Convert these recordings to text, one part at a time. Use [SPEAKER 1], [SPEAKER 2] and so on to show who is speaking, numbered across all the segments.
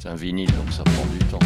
[SPEAKER 1] C'est un vinyle, donc ça prend du temps.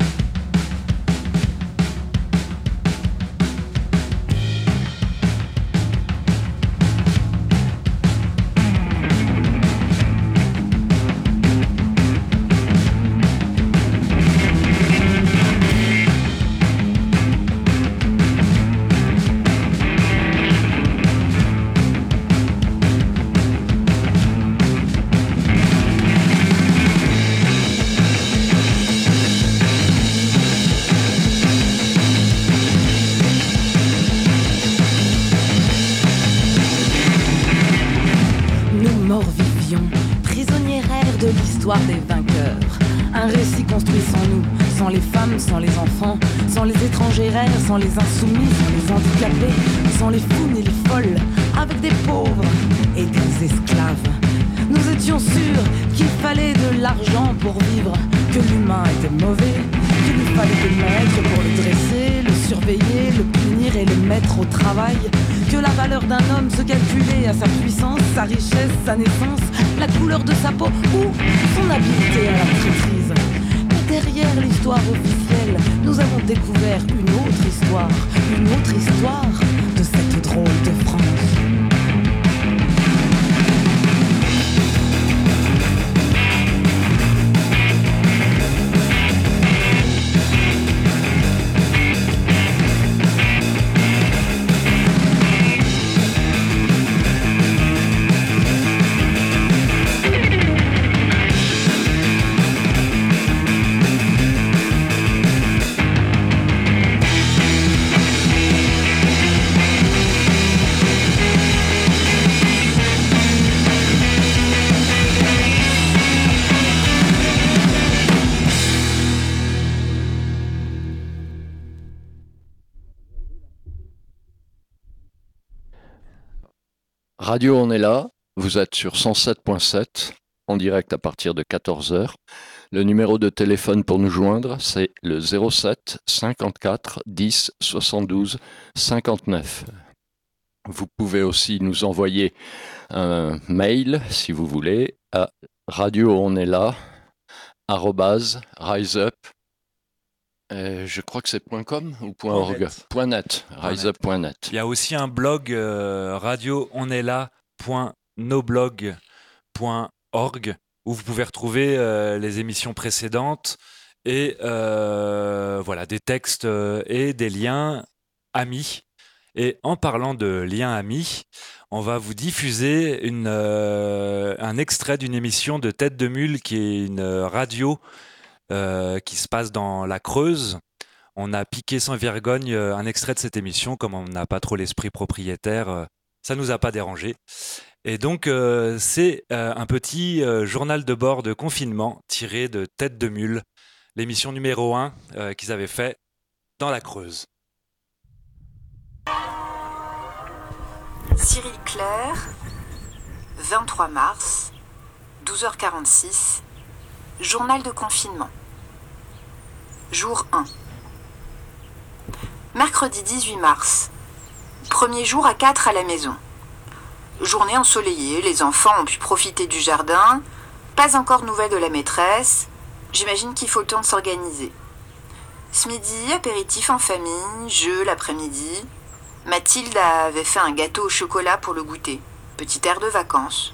[SPEAKER 2] Des vainqueurs. Un récit construit sans nous, sans les femmes, sans les enfants, sans les étrangères, sans les insoumis, sans les handicapés, sans les founes et les folles, avec des pauvres et des esclaves. Nous étions sûrs qu'il fallait de l'argent pour vivre, que l'humain était mauvais, qu'il lui fallait des maîtres pour le dresser, le surveiller, le punir et le mettre au travail, que la valeur d'un homme se calculait à sa puissance, sa richesse, sa naissance, la couleur de sa peau ou son habileté à la traîtrise. Mais derrière l'histoire officielle, nous avons découvert une autre histoire de cette drôle de France.
[SPEAKER 1] Radio, on est là. Vous êtes sur 107.7, en direct à partir de 14h. Le numéro de téléphone pour nous joindre, c'est le 07 54 10 72 59. Vous pouvez aussi nous envoyer un mail, si vous voulez, à radioonestla @riseup. Je crois que c'est .com ou .org. .net. riseup.net.
[SPEAKER 3] Il y a aussi un blog radioonestla.noblog.org où vous pouvez retrouver les émissions précédentes et voilà, des textes et des liens amis. Et en parlant de liens amis, on va vous diffuser un extrait d'une émission de Tête de Mule qui est une radio qui se passe dans la Creuse. On a piqué sans vergogne un extrait de cette émission, comme on n'a pas trop l'esprit propriétaire, ça nous a pas dérangé. Et donc c'est un petit journal de bord de confinement tiré de Tête de Mule, l'émission numéro 1 qu'ils avaient fait dans la Creuse.
[SPEAKER 4] Cyril Clair, 23 mars, 12h46, journal de confinement. Jour 1. Mercredi 18 mars. Premier jour à 4 à la maison. Journée ensoleillée, les enfants ont pu profiter du jardin. Pas encore nouvelles de la maîtresse. J'imagine qu'il faut le temps de s'organiser. Ce midi, apéritif en famille, jeu l'après-midi. Mathilde avait fait un gâteau au chocolat pour le goûter. Petit air de vacances.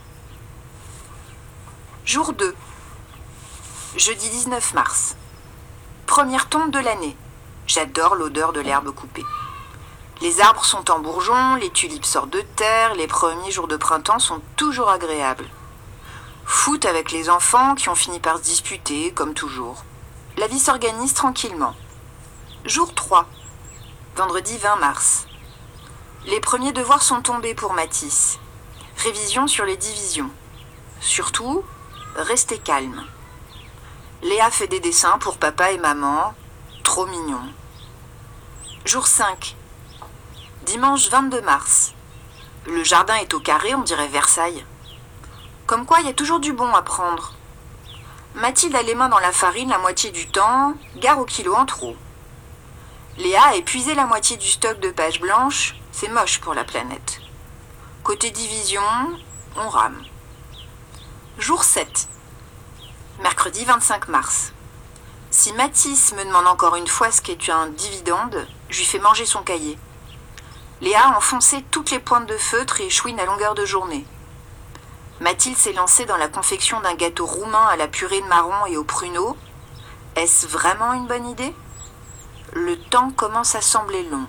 [SPEAKER 4] Jour 2. Jeudi 19 mars. Première tombe de l'année. J'adore l'odeur de l'herbe coupée. Les arbres sont en bourgeons, les tulipes sortent de terre, les premiers jours de printemps sont toujours agréables. Foot avec les enfants qui ont fini par se disputer, comme toujours. La vie s'organise tranquillement. Jour 3. Vendredi 20 mars. Les premiers devoirs sont tombés pour Mathis. Révision sur les divisions. Surtout, restez calme. Léa fait des dessins pour papa et maman. Trop mignon. Jour 5. Dimanche 22 mars. Le jardin est au carré, on dirait Versailles. Comme quoi, il y a toujours du bon à prendre. Mathilde a les mains dans la farine la moitié du temps, gare au kilo en trop. Léa a épuisé la moitié du stock de pages blanches, c'est moche pour la planète. Côté division, on rame. Jour 7. Mercredi 25 mars. Si Mathis me demande encore une fois ce qu'est un dividende, je lui fais manger son cahier. Léa a enfoncé toutes les pointes de feutre et chouine à longueur de journée. Mathilde s'est lancée dans la confection d'un gâteau roumain à la purée de marron et aux pruneaux. Est-ce vraiment une bonne idée ? Le temps commence à sembler long.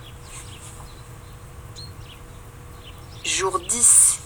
[SPEAKER 4] Jour 10.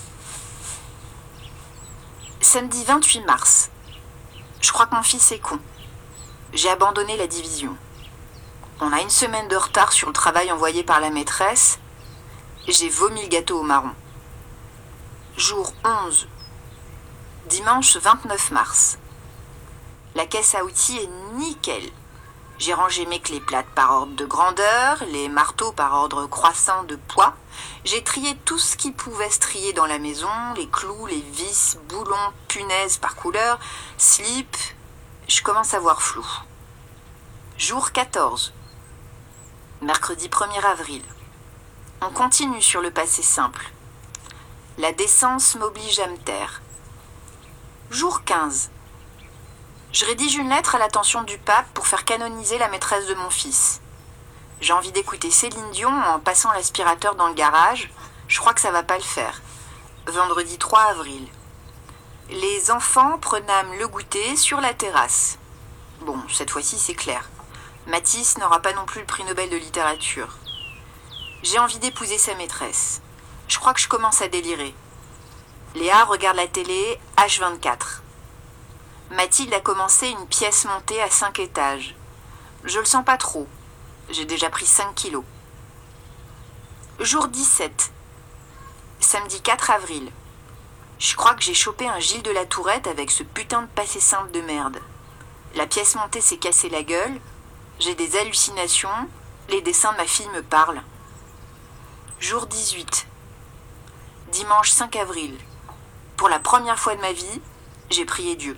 [SPEAKER 4] Samedi 28 mars. Je crois que mon fils est con. J'ai abandonné la division. On a une semaine de retard sur le travail envoyé par la maîtresse. J'ai vomi le gâteau au marron. Jour 11. Dimanche 29 mars. La caisse à outils est nickel. J'ai rangé mes clés plates par ordre de grandeur, les marteaux par ordre croissant de poids. J'ai trié tout ce qui pouvait se trier dans la maison, les clous, les vis, boulons, punaises par couleur, slip. Je commence à voir flou. Jour 14. Mercredi 1er avril. On continue sur le passé simple. La décence m'oblige à me taire. Jour 15. Je rédige une lettre à l'attention du pape pour faire canoniser la maîtresse de mon fils. J'ai envie d'écouter Céline Dion en passant l'aspirateur dans le garage. Je crois que ça va pas le faire. Vendredi 3 avril. Les enfants prenâmes le goûter sur la terrasse. Bon, cette fois-ci c'est clair. Mathis n'aura pas non plus le prix Nobel de littérature. J'ai envie d'épouser sa maîtresse. Je crois que je commence à délirer. Léa regarde la télé H24. Mathilde a commencé une pièce montée à 5 étages. Je le sens pas trop. J'ai déjà pris 5 kilos. Jour 17. Samedi 4 avril. Je crois que j'ai chopé un Gilles de la Tourette avec ce putain de passé simple de merde. La pièce montée s'est cassée la gueule. J'ai des hallucinations. Les dessins de ma fille me parlent. Jour 18. Dimanche 5 avril. Pour la première fois de ma vie, j'ai prié Dieu.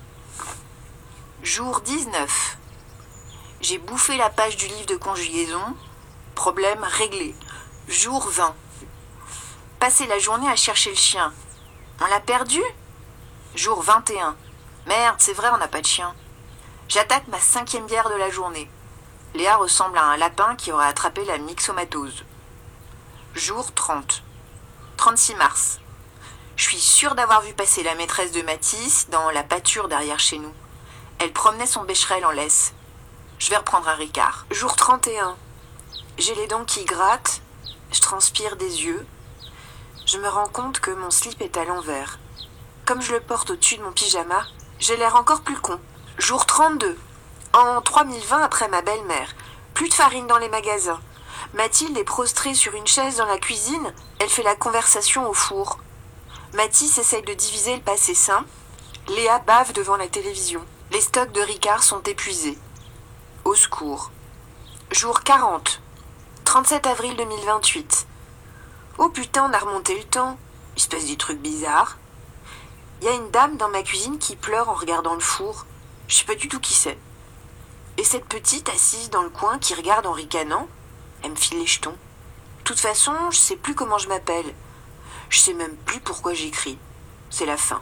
[SPEAKER 4] Jour 19. J'ai bouffé la page du livre de conjugaison. Problème réglé. Jour 20. Passer la journée à chercher le chien. On l'a perdu ? Jour 21. Merde, c'est vrai, on n'a pas de chien. J'attaque ma 5e bière de la journée. Léa ressemble à un lapin qui aurait attrapé la myxomatose. Jour 30. 36 mars. Je suis sûre d'avoir vu passer la maîtresse de Mathis dans la pâture derrière chez nous. Elle promenait son bécherel en laisse. Je vais reprendre un Ricard. Jour 31. J'ai les dents qui grattent. Je transpire des yeux. Je me rends compte que mon slip est à l'envers. Comme je le porte au-dessus de mon pyjama, j'ai l'air encore plus con. Jour 32. En 3020 après ma belle-mère. Plus de farine dans les magasins. Mathilde est prostrée sur une chaise dans la cuisine. Elle fait la conversation au four. Mathis essaye de diviser le passé sain. Léa bave devant la télévision. Les stocks de Ricard sont épuisés. Au secours. Jour 40. 37 avril 2028. Oh putain, on a remonté le temps. Il se passe des trucs bizarres. Il y a une dame dans ma cuisine qui pleure en regardant le four. Je sais pas du tout qui c'est. Et cette petite assise dans le coin qui regarde en ricanant, elle me file les jetons. De toute façon, je sais plus comment je m'appelle. Je sais même plus pourquoi j'écris. C'est la fin.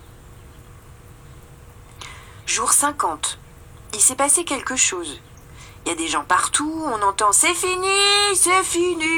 [SPEAKER 4] Jour 50. Il s'est passé quelque chose. Il y a des gens partout, on entend « C'est fini, c'est fini !»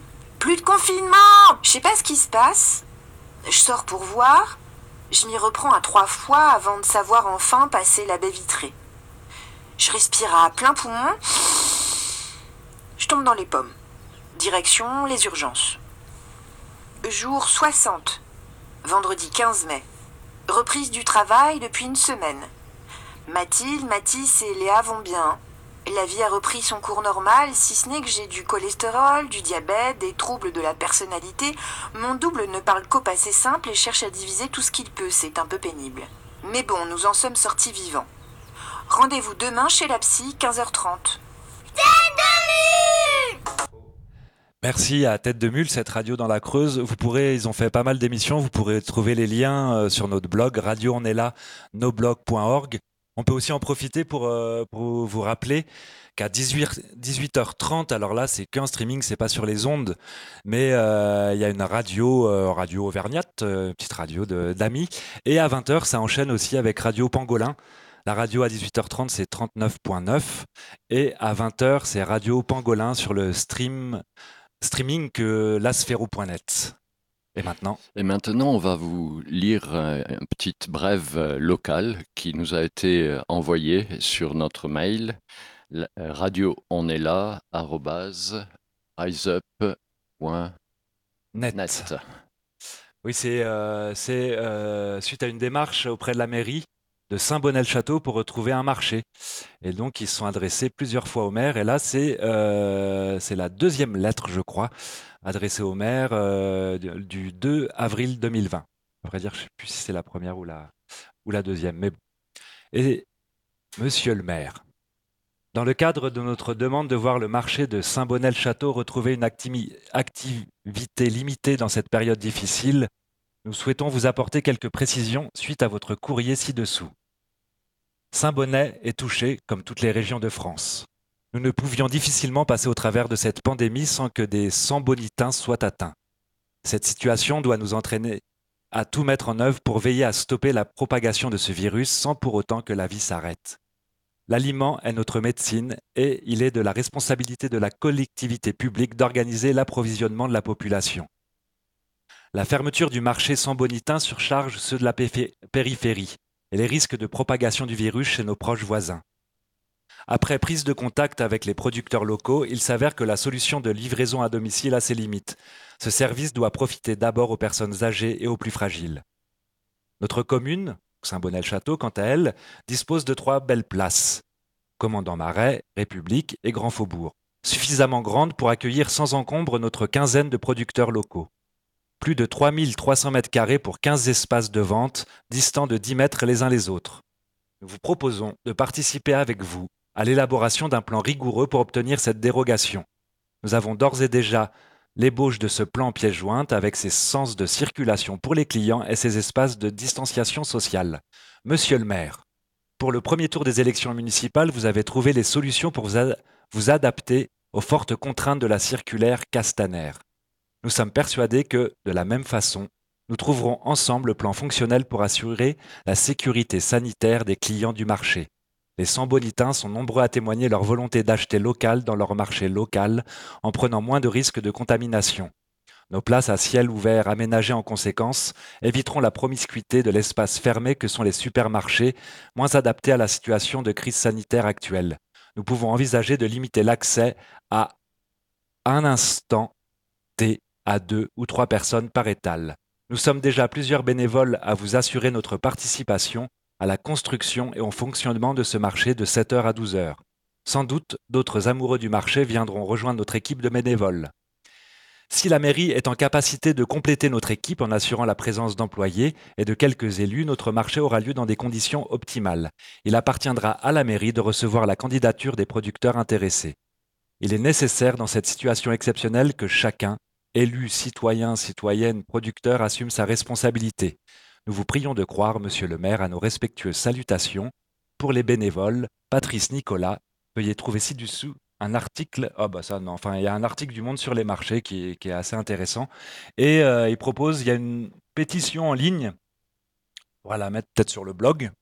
[SPEAKER 4] Plus de confinement. Je sais pas ce qui se passe. Je sors pour voir. Je m'y reprends à 3 fois avant de savoir enfin passer la baie vitrée. Je respire à plein poumon. Je tombe dans les pommes. Direction les urgences. Jour 60. Vendredi 15 mai. Reprise du travail depuis une semaine. Mathilde, Mathis et Léa vont bien. La vie a repris son cours normal, si ce n'est que j'ai du cholestérol, du diabète, des troubles de la personnalité. Mon double ne parle qu'au passé simple et cherche à diviser tout ce qu'il peut, c'est un peu pénible. Mais bon, nous en sommes sortis vivants. Rendez-vous demain chez la psy, 15h30.
[SPEAKER 3] Merci à Tête de Mule, cette radio dans la Creuse. Ils ont fait pas mal d'émissions. Vous pourrez trouver les liens sur notre blog radio-on-est-là, noblog.org. On peut aussi en profiter pour vous rappeler qu'à 18h30, alors là, c'est qu'un streaming, c'est pas sur les ondes, mais il y a une radio Auvergnate, petite radio d'amis. Et à 20h, ça enchaîne aussi avec Radio Pangolin, La radio à 18h30, c'est 39.9. Et à 20h, c'est Radio Pangolin sur le streaming que lasfero.net. Et maintenant,
[SPEAKER 1] on va vous lire une petite brève locale qui nous a été envoyée sur notre mail radio-on-est-là@riseup.net.
[SPEAKER 3] Oui, c'est suite à une démarche auprès de la mairie de Saint-Bonnet-le-Château pour retrouver un marché. Et donc, ils se sont adressés plusieurs fois au maire. Et là, c'est la deuxième lettre, je crois, adressée au maire du 2 avril 2020. À vrai dire, je ne sais plus si c'est la première ou la deuxième. Mais bon. Et monsieur le maire, dans le cadre de notre demande de voir le marché de Saint-Bonnet-le-Château retrouver une activité limitée dans cette période difficile, nous souhaitons vous apporter quelques précisions suite à votre courrier ci-dessous. Saint-Bonnet est touché comme toutes les régions de France. Nous ne pouvions difficilement passer au travers de cette pandémie sans que des Sambonitains soient atteints. Cette situation doit nous entraîner à tout mettre en œuvre pour veiller à stopper la propagation de ce virus sans pour autant que la vie s'arrête. L'aliment est notre médecine et il est de la responsabilité de la collectivité publique d'organiser l'approvisionnement de la population. La fermeture du marché sambonitain surcharge ceux de la périphérie et les risques de propagation du virus chez nos proches voisins. Après prise de contact avec les producteurs locaux, il s'avère que la solution de livraison à domicile a ses limites. Ce service doit profiter d'abord aux personnes âgées et aux plus fragiles. Notre commune, Saint-Bonnet-le-Château, quant à elle, dispose de 3 belles places, Commandant-Marais, République et Grand Faubourg, suffisamment grandes pour accueillir sans encombre notre quinzaine de producteurs locaux. Plus de 3300 mètres carrés pour 15 espaces de vente, distants de 10 mètres les uns les autres. Nous vous proposons de participer avec vous à l'élaboration d'un plan rigoureux pour obtenir cette dérogation. Nous avons d'ores et déjà l'ébauche de ce plan pièce jointe avec ses sens de circulation pour les clients et ses espaces de distanciation sociale. Monsieur le maire, pour le premier tour des élections municipales, vous avez trouvé les solutions pour vous adapter aux fortes contraintes de la circulaire Castaner. Nous sommes persuadés que, de la même façon, nous trouverons ensemble le plan fonctionnel pour assurer la sécurité sanitaire des clients du marché. Les Sambonitains sont nombreux à témoigner leur volonté d'acheter local dans leur marché local en prenant moins de risques de contamination. Nos places à ciel ouvert aménagées en conséquence éviteront la promiscuité de l'espace fermé que sont les supermarchés, moins adaptés à la situation de crise sanitaire actuelle. Nous pouvons envisager de limiter l'accès à un instant T à 2 ou 3 personnes par étal. Nous sommes déjà plusieurs bénévoles à vous assurer notre participation à la construction et au fonctionnement de ce marché de 7h à 12h. Sans doute, d'autres amoureux du marché viendront rejoindre notre équipe de bénévoles. Si la mairie est en capacité de compléter notre équipe en assurant la présence d'employés et de quelques élus, notre marché aura lieu dans des conditions optimales. Il appartiendra à la mairie de recevoir la candidature des producteurs intéressés. Il est nécessaire dans cette situation exceptionnelle que chacun, élu, citoyen, citoyenne, producteur, assume sa responsabilité. Nous vous prions de croire, monsieur le maire, à nos respectueuses salutations. Pour les bénévoles, Patrice Nicolas, veuillez trouver ci-dessous un article, il y a un article du Monde sur les marchés qui est assez intéressant. Et il y a une pétition en ligne, on va la mettre peut-être sur le blog,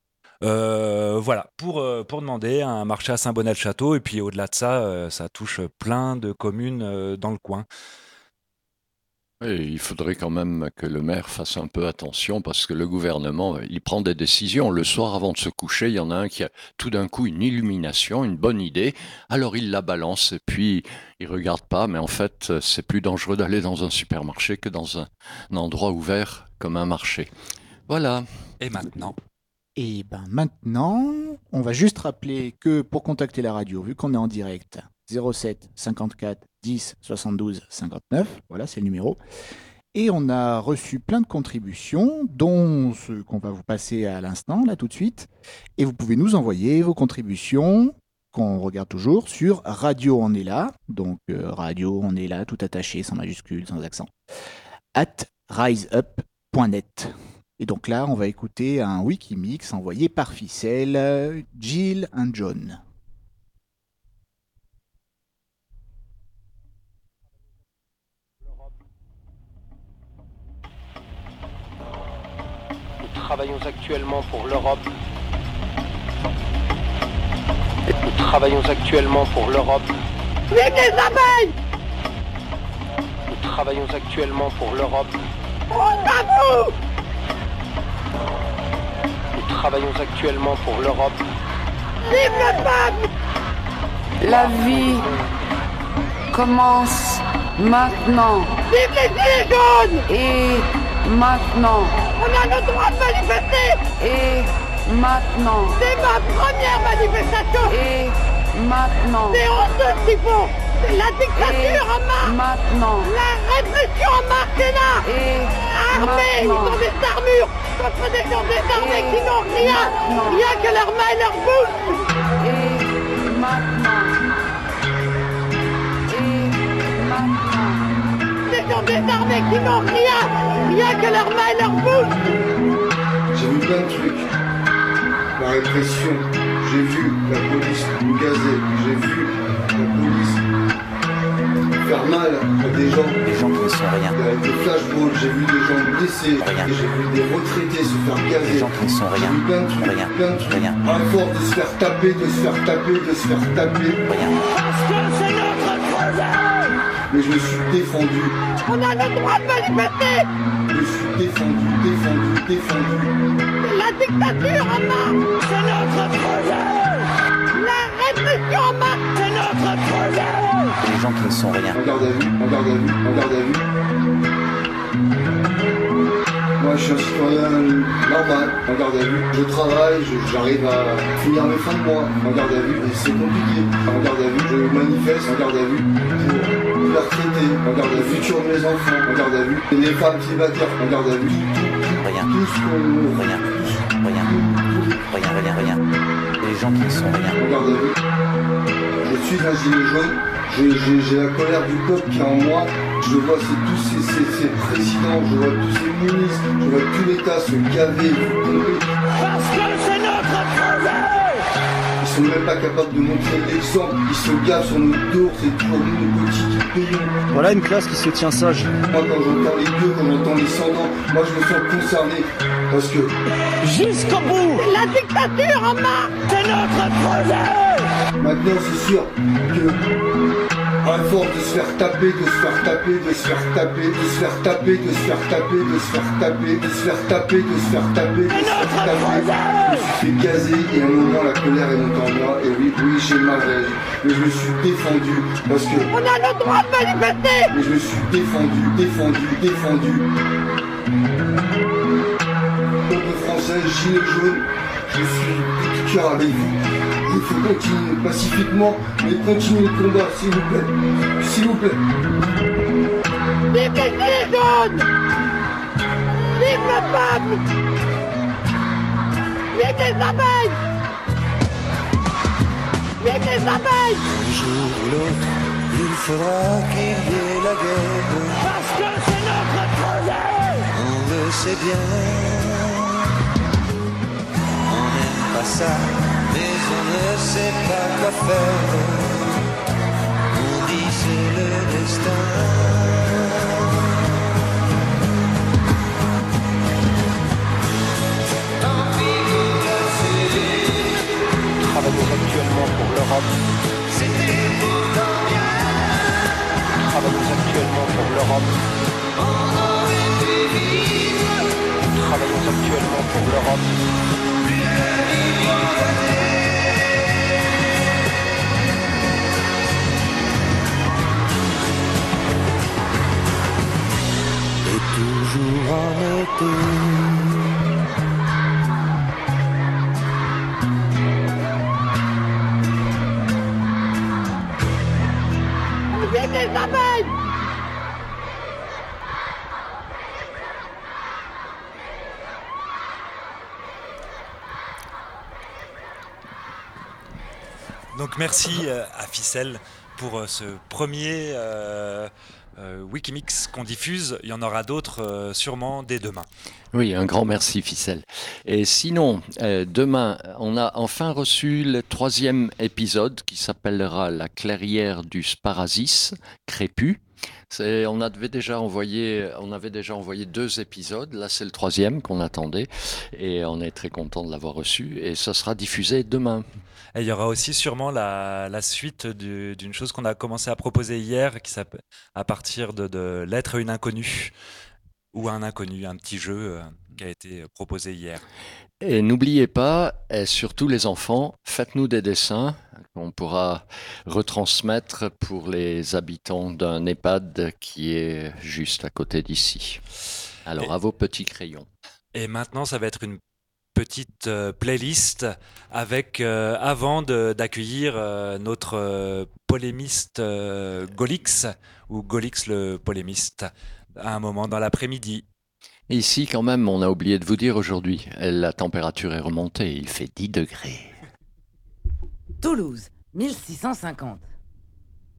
[SPEAKER 3] pour demander un marché à Saint-Bonnet-le-Château. Et puis au-delà de ça, ça touche plein de communes dans le coin.
[SPEAKER 1] Et il faudrait quand même que le maire fasse un peu attention parce que le gouvernement, il prend des décisions. Le soir avant de se coucher, il y en a un qui a tout d'un coup une illumination, une bonne idée. Alors il la balance et puis il regarde pas. Mais en fait, c'est plus dangereux d'aller dans un supermarché que dans un endroit ouvert comme un marché. Voilà.
[SPEAKER 3] Et maintenant ?
[SPEAKER 5] Et maintenant, on va juste rappeler que pour contacter la radio, vu qu'on est en direct, 07 54 10 72 59, voilà, c'est le numéro. Et on a reçu plein de contributions, dont ce qu'on va vous passer à l'instant, là tout de suite. Et vous pouvez nous envoyer vos contributions, qu'on regarde toujours, sur Radio On Est Là, donc Radio On Est Là, tout attaché, sans majuscule, sans accent, @riseup.net. Et donc là, on va écouter un Wikimix envoyé par ficelle, Jill and John.
[SPEAKER 6] Nous travaillons actuellement pour l'Europe travaillons actuellement pour l'Europe.
[SPEAKER 7] Vive les abeilles!
[SPEAKER 6] Nous travaillons actuellement pour l'Europe.
[SPEAKER 7] Bravo!
[SPEAKER 6] Nous travaillons actuellement pour l'Europe.
[SPEAKER 7] Vive le peuple!
[SPEAKER 2] La vie commence maintenant.
[SPEAKER 7] Vive les gilets jaunes!
[SPEAKER 2] Et maintenant.
[SPEAKER 7] On a le droit de manifester!
[SPEAKER 2] Et maintenant.
[SPEAKER 7] C'est ma première manifestation!
[SPEAKER 2] Et maintenant.
[SPEAKER 7] C'est honteux ce qu'ils font! C'est la dictature en marche!
[SPEAKER 2] Maintenant.
[SPEAKER 7] La répression en marche est là!
[SPEAKER 2] Et
[SPEAKER 7] Armés! Ils ont des armures contre des gens désarmés qui n'ont rien! Rien que leurs mains et leurs bouches!
[SPEAKER 2] Et maintenant. Et maintenant.
[SPEAKER 7] Des gens désarmés qui n'ont rien! Rien que leurs mains et leurs bouches!
[SPEAKER 8] J'ai vu plein de trucs. La répression, j'ai vu la police nous gazer, j'ai vu la police faire mal à des gens.
[SPEAKER 9] Les gens qui ne sont rien.
[SPEAKER 8] Avec des flashballs, j'ai vu des gens blessés,
[SPEAKER 9] Rien.
[SPEAKER 8] et j'ai vu des retraités se faire gazer.
[SPEAKER 9] Les gens qui ne sont rien.
[SPEAKER 8] J'ai vu plein de trucs,
[SPEAKER 9] Rien.
[SPEAKER 8] plein de trucs.
[SPEAKER 9] Rien.
[SPEAKER 8] À force de se faire taper, de se faire taper, de se faire taper.
[SPEAKER 9] Rien.
[SPEAKER 7] Parce que c'est notre projet!
[SPEAKER 8] Mais je me suis défendu.
[SPEAKER 7] On a le droit de manifester!
[SPEAKER 8] Je me suis défendu.
[SPEAKER 7] C'est la dictature en marche! C'est notre projet! La répression en marche! C'est notre projet!
[SPEAKER 9] Les gens qui ne sont rien.
[SPEAKER 8] En garde à vue, en garde à vue, en garde à vue. Moi je suis un citoyen normal, en garde à vue. Je travaille, j'arrive à finir mes fins de mois, en garde à vue. Et c'est compliqué, en garde à vue. Je manifeste, en garde à vue, pour les retraités, en garde à vue. Futur de mes enfants, en garde à vue. Et les femmes célibataires, en garde à vue.
[SPEAKER 9] Rien.
[SPEAKER 8] Tout ce qu'on...
[SPEAKER 9] Rien. Rien. Les gens qui ne sont rien.
[SPEAKER 8] En garde à vue. Je suis un gilet jaune. J'ai la colère du peuple qui est en moi. Je vois tous ces présidents, je vois tous ces ministres, je vois tout l'État se gaver, tomber.
[SPEAKER 7] Parce que c'est notre projet!
[SPEAKER 8] Ils sont même pas capables de montrer l'exemple. Ils se gavent sur notre dos, c'est toujours nous les petits qui payons.
[SPEAKER 10] Voilà une classe qui se tient sage.
[SPEAKER 8] Moi quand j'entends les gueux, quand j'entends les sans-dents, moi je me sens concerné. Parce que
[SPEAKER 7] Jusqu'au bout! C'est la dictature en marche! C'est notre projet!
[SPEAKER 8] maintenant c'est sûr que à force de se faire taper, de se faire taper, de se faire taper, de se faire taper, de se faire taper, de se faire taper, de se faire taper, de se faire taper, de se faire taper, je me suis fait gazer et à un moment la colère est montée en moi et oui, j'ai mal réagi. Mais je me suis défendu parce que...
[SPEAKER 7] On a le droit de manifester!
[SPEAKER 8] Mais je me suis défendu. Peuple français, gilet jaune, je suis de tout cœur avec vous. Il faut continuer pacifiquement, mais continuer le combat, s'il vous plaît. S'il vous plaît.
[SPEAKER 7] Vive les gilets jaunes! Vive le peuple! Vive les abeilles! Vive les abeilles!
[SPEAKER 11] Un jour ou l'autre, il faudra qu'il y ait la guerre.
[SPEAKER 7] Parce que c'est notre projet!
[SPEAKER 11] On le sait bien. On n'aime pas ça, mais on ne sait pas quoi faire. On dit c'est le destin.
[SPEAKER 6] Travaillons actuellement pour l'Europe.
[SPEAKER 11] C'était pourtant bien.
[SPEAKER 6] Travaillons actuellement pour l'Europe.
[SPEAKER 11] On aurait pu vivre.
[SPEAKER 6] Travaillons actuellement pour l'Europe.
[SPEAKER 11] Et toujours en été.
[SPEAKER 7] Vive les abeilles!
[SPEAKER 3] Donc merci à Ficelle pour ce premier Wikimix qu'on diffuse. Il y en aura d'autres sûrement dès demain.
[SPEAKER 1] Oui, un grand merci Ficelle. Et sinon, demain, on a enfin reçu le 3e épisode qui s'appellera La clairière du Sparasis, Crépus. On avait déjà envoyé 2 épisodes. Là, c'est le 3e qu'on attendait. Et on est très content de l'avoir reçu. Et ça sera diffusé demain.
[SPEAKER 3] Et il y aura aussi sûrement la suite d'une chose qu'on a commencé à proposer hier, qui s'appelle à partir de l'être et une inconnue, ou un inconnu, un petit jeu qui a été proposé hier.
[SPEAKER 1] Et n'oubliez pas, et surtout les enfants, faites-nous des dessins qu'on pourra retransmettre pour les habitants d'un EHPAD qui est juste à côté d'ici. Alors, à vos petits crayons.
[SPEAKER 3] Et maintenant, ça va être une petite playlist avec, avant d'accueillir notre polémiste Golix, ou Golix le polémiste, à un moment dans l'après-midi.
[SPEAKER 1] Ici, quand même, on a oublié de vous dire aujourd'hui, la température est remontée, il fait 10 degrés.
[SPEAKER 2] Toulouse, 1650.